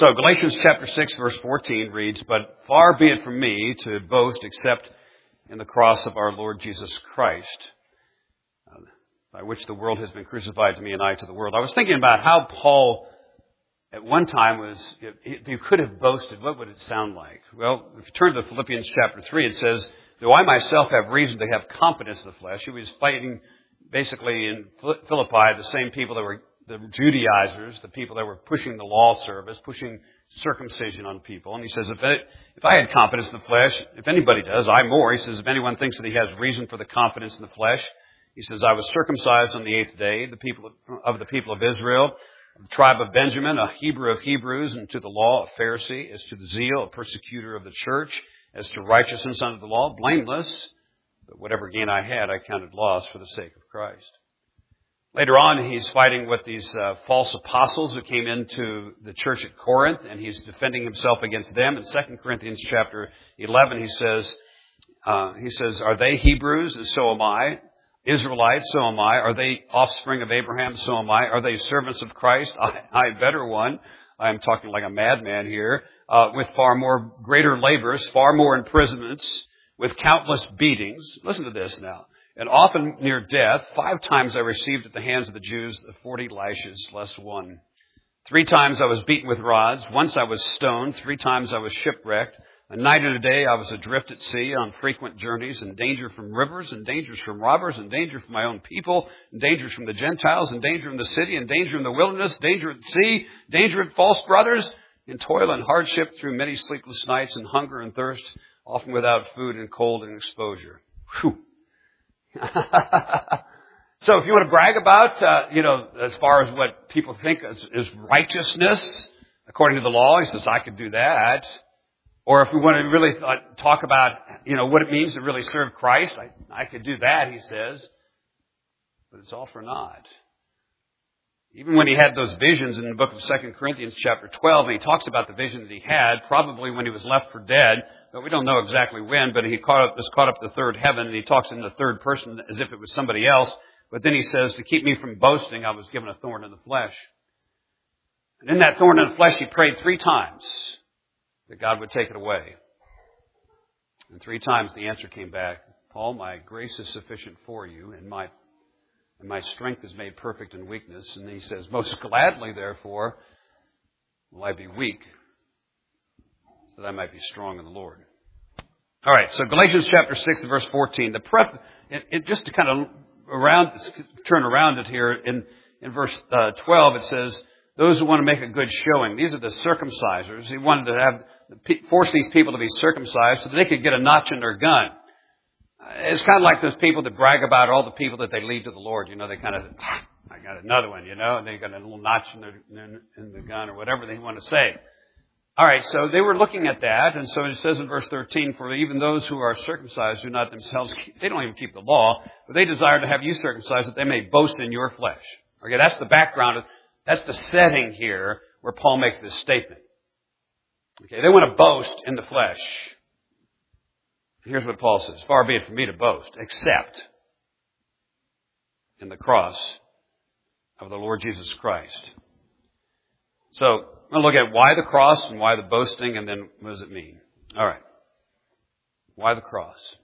So Galatians chapter 6 verse 14 reads, "But far be it from me to boast except in the cross of our Lord Jesus Christ, by which the world has been crucified to me and I to the world." I was thinking about how Paul at one time was, if he could have boasted, what would it sound like? Well, if you turn to Philippians chapter 3, it says, "Though I myself have reason to have confidence in the flesh." He was fighting basically in Philippi the same people that were the Judaizers, the people that were pushing the law service, pushing circumcision on people. And he says, if I had confidence in the flesh, if anybody does, I more. He says, if anyone thinks that he has reason for the confidence in the flesh, he says, "I was circumcised on the 8th day, the people of Israel, of the tribe of Benjamin, a Hebrew of Hebrews, and to the law, a Pharisee, as to the zeal, a persecutor of the church, as to righteousness under the law, blameless. But whatever gain I had, I counted loss for the sake of Christ." Later on, he's fighting with these false apostles who came into the church at Corinth, and he's defending himself against them. In 2 Corinthians chapter 11, he says, "Are they Hebrews? And so am I. Israelites? So am I. Are they offspring of Abraham? So am I. Are they servants of Christ? I better one." I am talking like a madman here. "With far more greater labors, far more imprisonments, with countless beatings." Listen to this now. "And often near death. 5 times I received at the hands of the Jews the 40 lashes less one. 3 times I was beaten with rods. Once I was stoned. 3 times I was shipwrecked. A night and a day I was adrift at sea on frequent journeys, in danger from rivers, and dangers from robbers, and danger from my own people, and dangers from the Gentiles, and danger in the city, and danger in the wilderness, danger at sea, danger at false brothers, in toil and hardship through many sleepless nights, and hunger and thirst, often without food, and cold and exposure." Whew. So if you want to brag about, as far as what people think is righteousness according to the law, he says, I could do that. Or if we want to really talk about, what it means to really serve Christ, I could do that, he says. But it's all for naught. Even when he had those visions in the book of 2 Corinthians chapter 12, and he talks about the vision that he had, probably when he was left for dead, but we don't know exactly when, but he was caught up to the third heaven, and he talks in the third person as if it was somebody else. But then he says, "To keep me from boasting, I was given a thorn in the flesh." And in that thorn in the flesh, he prayed 3 times that God would take it away. And 3 times the answer came back, "Paul, my grace is sufficient for you, and my strength is made perfect in weakness." And he says, "Most gladly, therefore, will I be weak, so that I might be strong in the Lord." All right, so Galatians chapter 6, verse 14. Just to kind of turn around it here, in verse 12, it says, "Those who want to make a good showing." These are the circumcisers. He wanted to force these people to be circumcised so that they could get a notch in their gun. It's kind of like those people that brag about all the people that they lead to the Lord. They kind of, I got another one, and they got a little notch in the gun or whatever they want to say. All right, so they were looking at that, and so it says in verse 13, "For even those who are circumcised do not themselves they don't even keep the law, but they desire to have you circumcised that they may boast in your flesh." Okay, that's the background. That's the setting here where Paul makes this statement. Okay, they want to boast in the flesh. Here's what Paul says: "Far be it from me to boast, except in the cross of the Lord Jesus Christ." So, I'm going to look at why the cross and why the boasting, and then what does it mean? All right. Why the cross?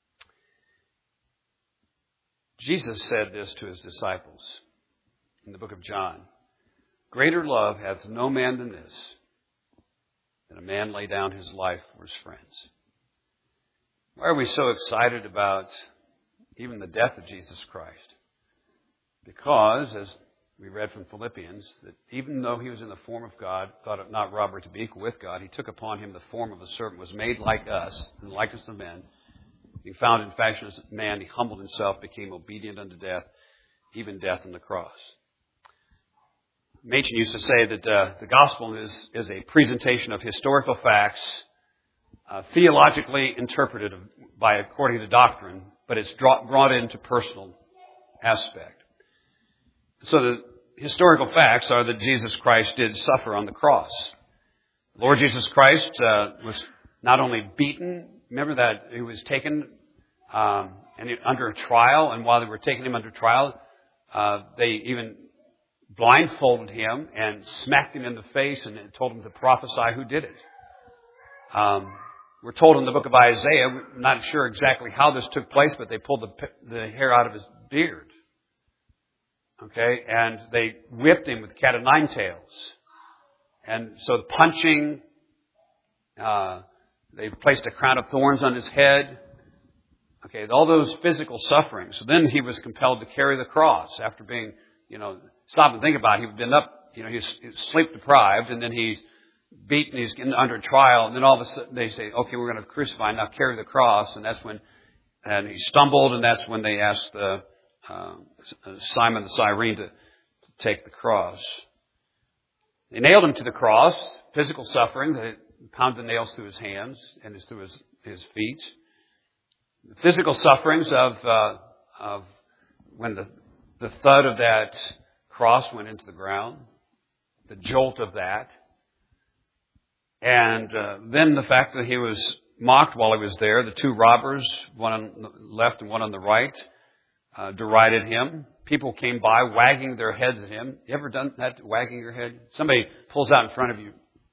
Jesus said this to his disciples in the book of John. "Greater love hath no man than this, that a man lay down his life for his friends." Why are we so excited about even the death of Jesus Christ? Because, as we read from Philippians, that even though he was in the form of God, thought it not robbery to be equal with God, he took upon him the form of a servant, was made like us, in the likeness of men. Being found in fashion as a man, he humbled himself, became obedient unto death, even death on the cross. Machen used to say that the gospel is a presentation of historical facts, theologically interpreted according to doctrine, but it's brought into personal aspect. So the historical facts are that Jesus Christ did suffer on the cross. The Lord Jesus Christ was not only beaten. Remember that he was taken under a trial, and while they were taking him under trial, they even blindfolded him and smacked him in the face and told him to prophesy who did it. We're told in the book of Isaiah, we're not sure exactly how this took place, but they pulled the hair out of his beard. Okay, and they whipped him with cat o' nine tails. And so the punching, they placed a crown of thorns on his head. Okay, all those physical sufferings. So then he was compelled to carry the cross after being, stop and think about it. He'd been up, he's sleep deprived, and then he's beaten, he's under trial, and then all of a sudden they say, okay, we're going to crucify him, now carry the cross, and he stumbled, and that's when they asked Simon the Cyrene to take the cross. They nailed him to the cross, physical suffering, they pounded the nails through his hands and through his feet. The physical sufferings of when the thud of that cross went into the ground, the jolt of that, and then the fact that he was mocked while he was there. The two robbers, one on the left and one on the right, derided him. People came by wagging their heads at him. You ever done that, wagging your head? Somebody pulls out in front of you.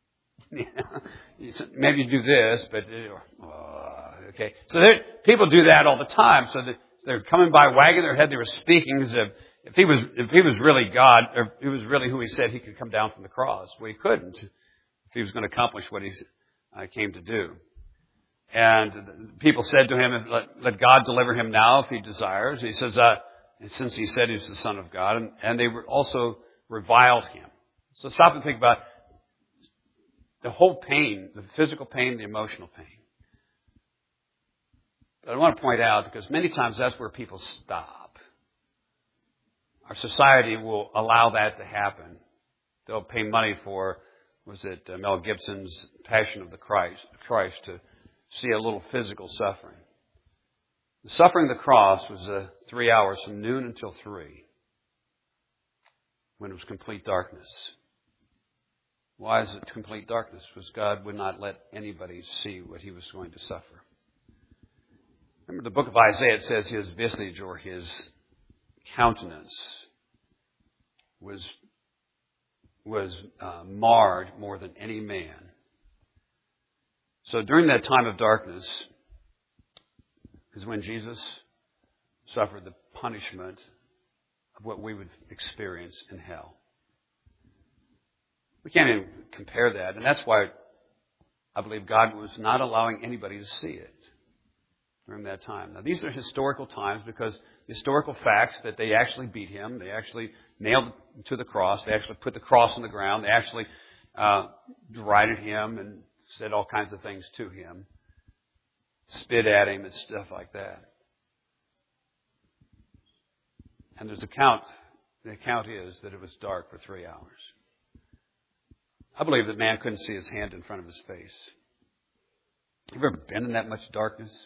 Maybe you do this, but okay. So people do that all the time. So they're coming by wagging their head. They were speaking as if he was really God, or if he was really who he said, he could come down from the cross. Well, he couldn't if he was going to accomplish what he came to do. And people said to him, let God deliver him now if he desires. He says, since he said he's the Son of God, and they also reviled him. So stop and think about the whole pain, the physical pain, the emotional pain. But I want to point out, because many times that's where people stop. Our society will allow that to happen. They'll pay money for, Mel Gibson's Passion of the Christ to see a little physical suffering. The suffering of the cross was 3 hours from noon until 3, when it was complete darkness. Why is it complete darkness? Because God would not let anybody see what he was going to suffer. Remember the book of Isaiah, it says his visage or his countenance was marred more than any man. So during that time of darkness is when Jesus suffered the punishment of what we would experience in hell. We can't even compare that. And that's why I believe God was not allowing anybody to see it during that time. Now, these are historical times, because the historical facts that they actually beat him, they actually nailed him to the cross, they actually put the cross on the ground, they actually derided him and said all kinds of things to him, spit at him and stuff like that. And there's the account is that it was dark for 3 hours. I believe that man couldn't see his hand in front of his face. Have you ever been in that much darkness?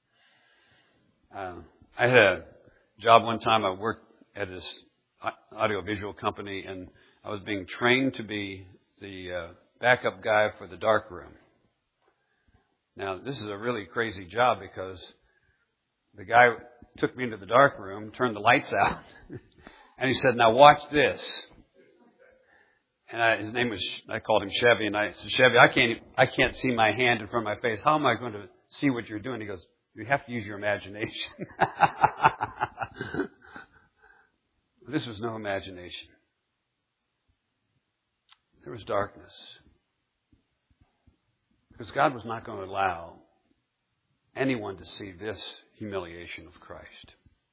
I had a job one time. I worked at this audiovisual company, and I was being trained to be the backup guy for the dark room. Now, this is a really crazy job, because the guy took me into the dark room, turned the lights out, and he said, "Now watch this." And his name was, I called him Chevy, and I said, "Chevy, I can't see my hand in front of my face. How am I going to see what you're doing?" He goes, "You have to use your imagination." This was no imagination. There was darkness. Because God was not going to allow anyone to see this humiliation of Christ.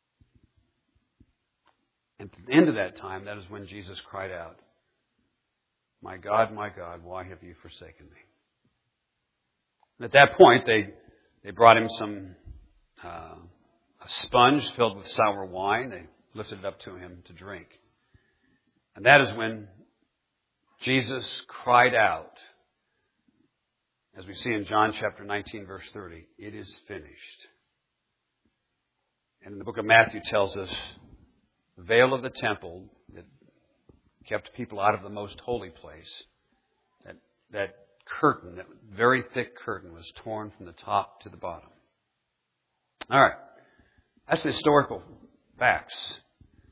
And at the end of that time, that is when Jesus cried out, my God, why have you forsaken me?" And at that point, they brought him a sponge filled with sour wine. They lifted it up to him to drink. And that is when Jesus cried out, as we see in John chapter 19, verse 30, "It is finished." And the book of Matthew tells us the veil of the temple that kept people out of the most holy place, that curtain, that very thick curtain, was torn from the top to the bottom. All right. That's the historical facts.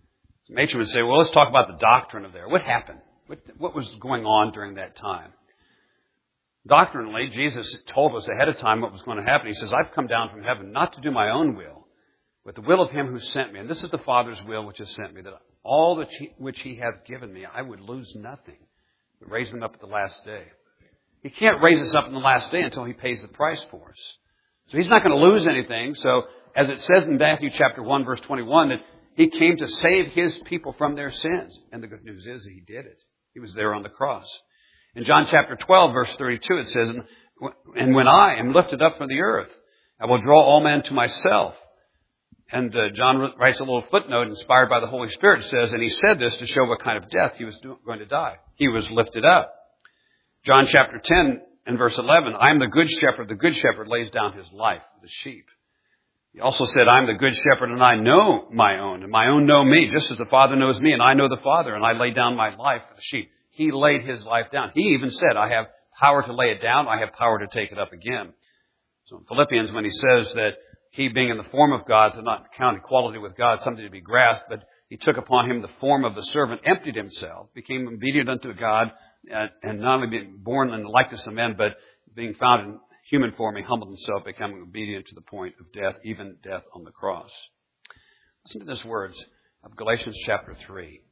Machen would say, well, let's talk about the doctrine of there. What happened? What was going on during that time? Doctrinally, Jesus told us ahead of time what was going to happen. He says, I've come down from heaven not to do my own will, but the will of him who sent me. And this is the Father's will which has sent me, that all which he hath given me, I would lose nothing, but raise them up at the last day. He can't raise us up in the last day until he pays the price for us. So he's not going to lose anything. So as it says in Matthew chapter 1, verse 21, that he came to save his people from their sins. And the good news is that he did it. He was there on the cross. In John chapter 12, verse 32, it says, and when I am lifted up from the earth, I will draw all men to myself. And John writes a little footnote inspired by the Holy Spirit. It says, and he said this to show what kind of death he was going to die. He was lifted up. John chapter 10 and verse 11, I am the good shepherd. The good shepherd lays down his life for the sheep. He also said, I am the good shepherd and I know my own, and my own know me, just as the Father knows me, and I know the Father, and I lay down my life for the sheep. He laid his life down. He even said, I have power to lay it down. I have power to take it up again. So in Philippians, when he says that he, being in the form of God, did not count equality with God something to be grasped, but he took upon him the form of the servant, emptied himself, became obedient unto God, and not only being born in the likeness of men, but being found in human form, he humbled himself, becoming obedient to the point of death, even death on the cross. Listen to these words of Galatians chapter 3.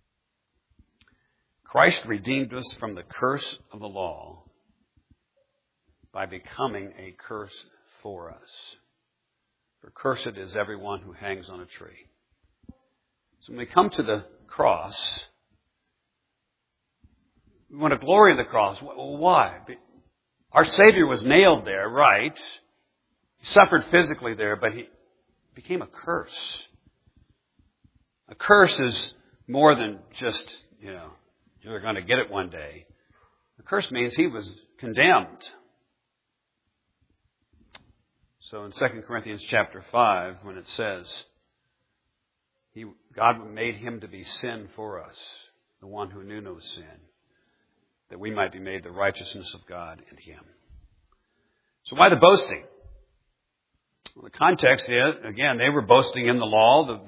Christ redeemed us from the curse of the law by becoming a curse for us. For cursed is everyone who hangs on a tree. So when we come to the cross, we want to glory in the cross. Why? Our Savior was nailed there, right? He suffered physically there, but he became a curse. A curse is more than just, you're going to get it one day. A curse means he was condemned. So in 2 Corinthians chapter 5, when it says, God made him to be sin for us, the one who knew no sin, that we might be made the righteousness of God in him. So why the boasting? Well, the context is, again, they were boasting in the law.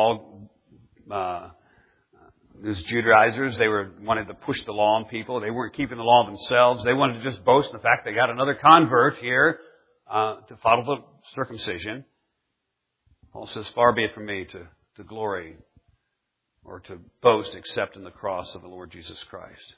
These Judaizers, they wanted to push the law on people. They weren't keeping the law themselves. They wanted to just boast in the fact they got another convert here to follow the circumcision. Paul says, far be it from me to glory or to boast except in the cross of the Lord Jesus Christ.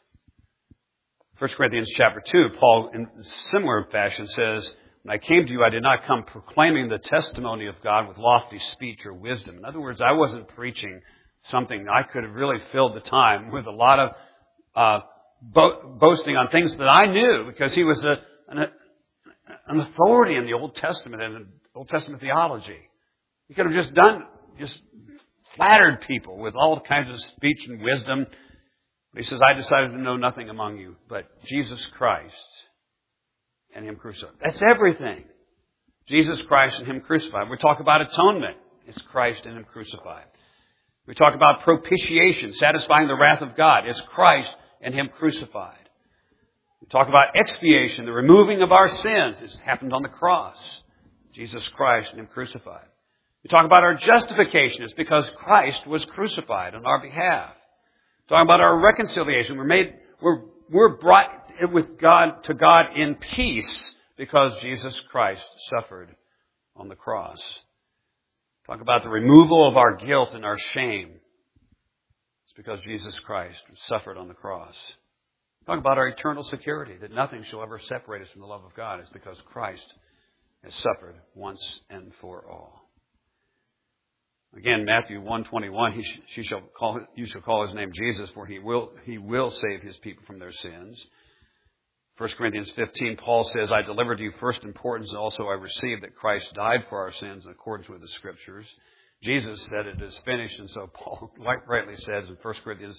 1 Corinthians chapter 2, Paul, in similar fashion, says, when I came to you, I did not come proclaiming the testimony of God with lofty speech or wisdom. In other words, I wasn't preaching something. I could have really filled the time with a lot of boasting on things that I knew, because he was an authority in the Old Testament and in Old Testament theology. He could have just flattered people with all kinds of speech and wisdom. He says, I decided to know nothing among you but Jesus Christ and him crucified. That's everything. Jesus Christ and him crucified. We talk about atonement. It's Christ and him crucified. We talk about propitiation, satisfying the wrath of God. It's Christ and him crucified. We talk about expiation, the removing of our sins. It's happened on the cross. Jesus Christ and him crucified. We talk about our justification. It's because Christ was crucified on our behalf. Talking about our reconciliation. We're brought with God to God in peace because Jesus Christ suffered on the cross. Talk about the removal of our guilt and our shame. It's because Jesus Christ suffered on the cross. Talk about our eternal security, that nothing shall ever separate us from the love of God. It's because Christ has suffered once and for all. Again, Matthew 1:21, you shall call his name Jesus, for he will save his people from their sins. 1 Corinthians 15, Paul says, I delivered to you first importance, and also I received that Christ died for our sins in accordance with the Scriptures. Jesus said it is finished, and so Paul rightly says in 1 Corinthians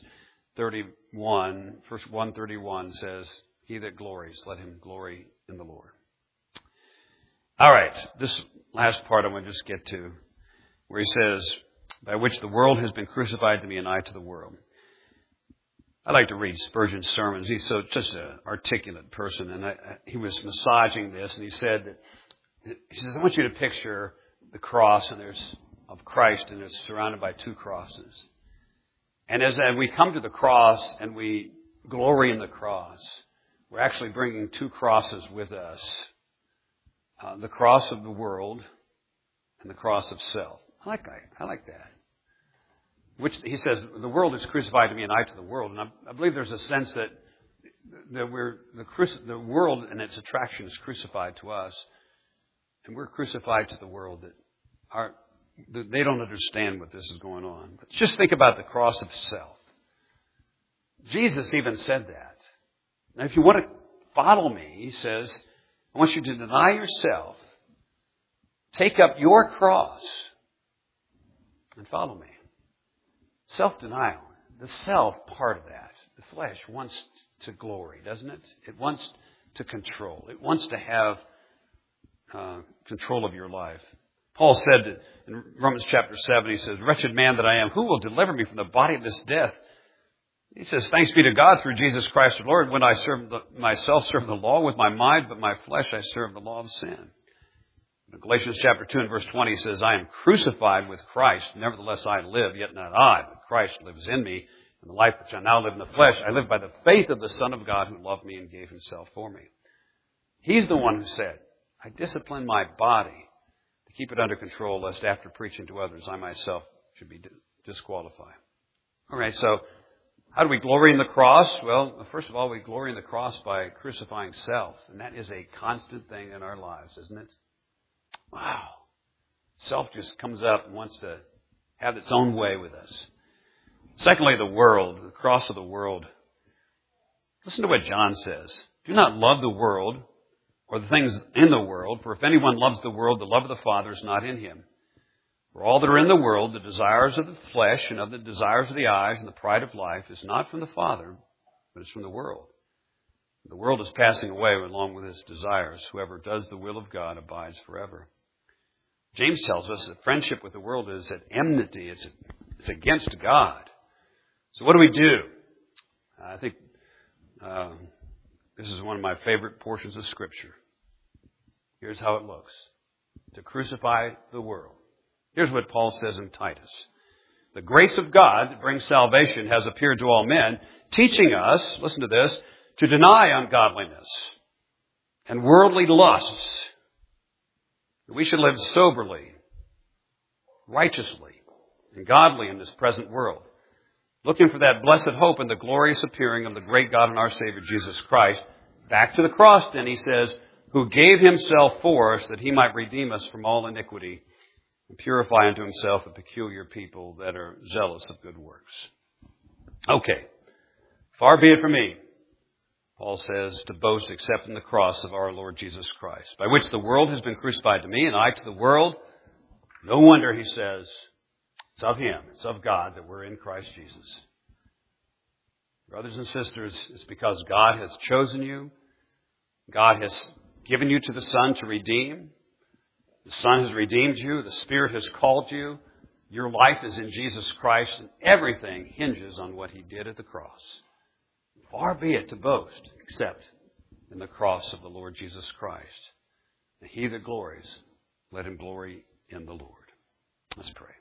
31, verse 131 says, he that glories, let him glory in the Lord. All right, this last part I want to just get to, where he says, by which the world has been crucified to me and I to the world. I like to read Spurgeon's sermons. He's just an articulate person, and he was massaging this, and he said, I want you to picture the cross of Christ, and it's surrounded by two crosses. And as we come to the cross and we glory in the cross, we're actually bringing two crosses with us. The cross of the world and the cross of self. I like that. Which he says, the world is crucified to me and I to the world. And I believe there's a sense that the world and its attraction is crucified to us. And we're crucified to the world. That they don't understand what this is going on. But just think about the cross of self. Jesus even said that. Now, if you want to follow me, he says, I want you to deny yourself, take up your cross, and follow me. Self-denial, the self part of that, the flesh wants to glory, doesn't it? It wants to control. It wants to have control of your life. Paul said in Romans chapter 7, he says, wretched man that I am, who will deliver me from the body of this death? He says, thanks be to God through Jesus Christ the Lord, when I myself serve the law with my mind, but my flesh I serve the law of sin. In Galatians chapter 2 and verse 20 says, I am crucified with Christ, nevertheless I live, yet not I, but Christ lives in me. And the life which I now live in the flesh, I live by the faith of the Son of God who loved me and gave himself for me. He's the one who said, I discipline my body to keep it under control, lest after preaching to others, I myself should be disqualified. All right, so how do we glory in the cross? Well, first of all, we glory in the cross by crucifying self. And that is a constant thing in our lives, isn't it? Wow. Self just comes up and wants to have its own way with us. Secondly, the world, the cross of the world. Listen to what John says. Do not love the world or the things in the world, for if anyone loves the world, the love of the Father is not in him. For all that are in the world, the desires of the flesh and of the desires of the eyes and the pride of life is not from the Father, but is from the world. The world is passing away along with its desires. Whoever does the will of God abides forever. James tells us that friendship with the world is at enmity. It's against God. So what do we do? I think this is one of my favorite portions of Scripture. Here's how it looks. To crucify the world. Here's what Paul says in Titus. The grace of God that brings salvation has appeared to all men, teaching us, listen to this, to deny ungodliness and worldly lusts. We should live soberly, righteously, and godly in this present world, looking for that blessed hope and the glorious appearing of the great God and our Savior, Jesus Christ. Back to the cross, then, he says, who gave himself for us that he might redeem us from all iniquity and purify unto himself a peculiar people that are zealous of good works. Okay. Far be it from me, Paul says, to boast except in the cross of our Lord Jesus Christ, by which the world has been crucified to me and I to the world. No wonder, he says, it's of him, it's of God that we're in Christ Jesus. Brothers and sisters, it's because God has chosen you. God has given you to the Son to redeem. The Son has redeemed you. The Spirit has called you. Your life is in Jesus Christ, and everything hinges on what he did at the cross. Far be it to boast, except in the cross of the Lord Jesus Christ. And he that glories, let him glory in the Lord. Let's pray.